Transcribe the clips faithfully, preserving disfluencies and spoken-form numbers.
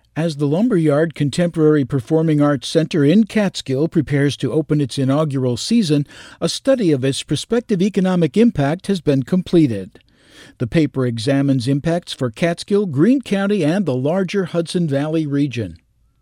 As the Lumberyard Contemporary Performing Arts Center in Catskill prepares to open its inaugural season, a study of its prospective economic impact has been completed. The paper examines impacts for Catskill, Greene County, and the larger Hudson Valley region.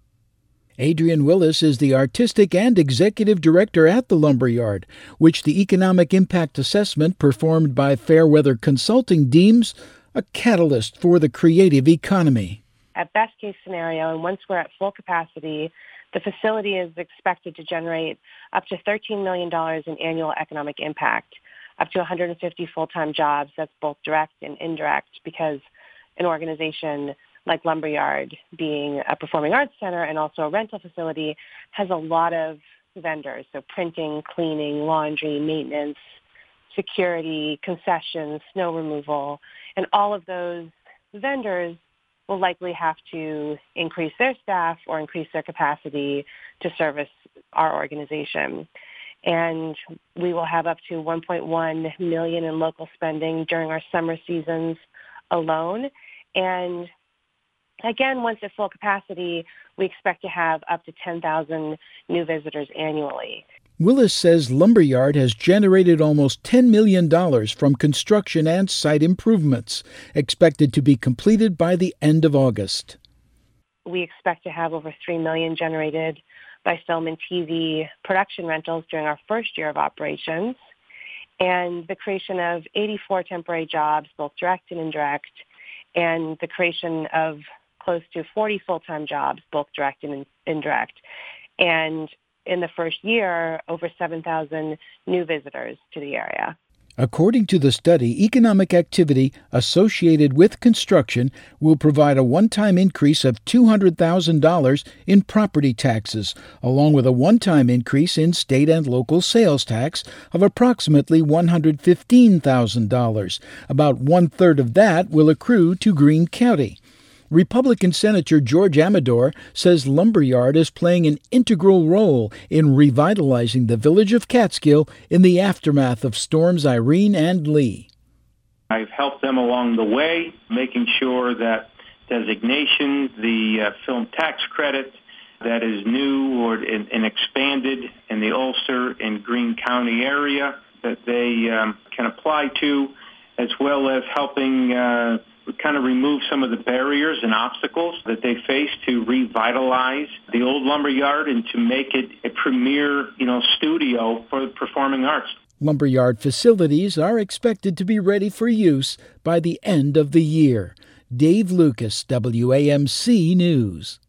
Adrian Willis is the artistic and executive director at the Lumberyard, which the economic impact assessment performed by Fairweather Consulting deems a catalyst for the creative economy. At best case scenario, and once we're at full capacity, the facility is expected to generate up to thirteen million dollars in annual economic impact, up to one hundred fifty full-time jobs. That's both direct and indirect, because an organization like Lumberyard, being a performing arts center and also a rental facility, has a lot of vendors, so printing, cleaning, laundry, maintenance, security, concessions, snow removal, and all of those vendors will likely have to increase their staff or increase their capacity to service our organization. And we will have up to one point one million dollars in local spending during our summer seasons alone. And again, once at full capacity, we expect to have up to ten thousand new visitors annually. Willis says Lumberyard has generated almost ten million dollars from construction and site improvements, expected to be completed by the end of August. We expect to have over three million dollars generated by film and T V production rentals during our first year of operations, and the creation of eighty-four temporary jobs, both direct and indirect, and the creation of close to forty full-time jobs, both direct and indirect. And in the first year, over seven thousand new visitors to the area. According to the study, economic activity associated with construction will provide a one-time increase of two hundred thousand dollars in property taxes, along with a one-time increase in state and local sales tax of approximately one hundred fifteen thousand dollars. About one-third of that will accrue to Greene County. Republican Senator George Amador says Lumberyard is playing an integral role in revitalizing the village of Catskill in the aftermath of storms Irene and Lee. I've helped them along the way, making sure that designation, the uh, film tax credit that is new or in, and expanded in the Ulster and Greene County area that they um, can apply to, as well as helping uh, kind of remove some of the barriers and obstacles that they face to revitalize the old Lumberyard and to make it a premier, you know, studio for the performing arts. Lumberyard facilities are expected to be ready for use by the end of the year. Dave Lucas, W A M C News.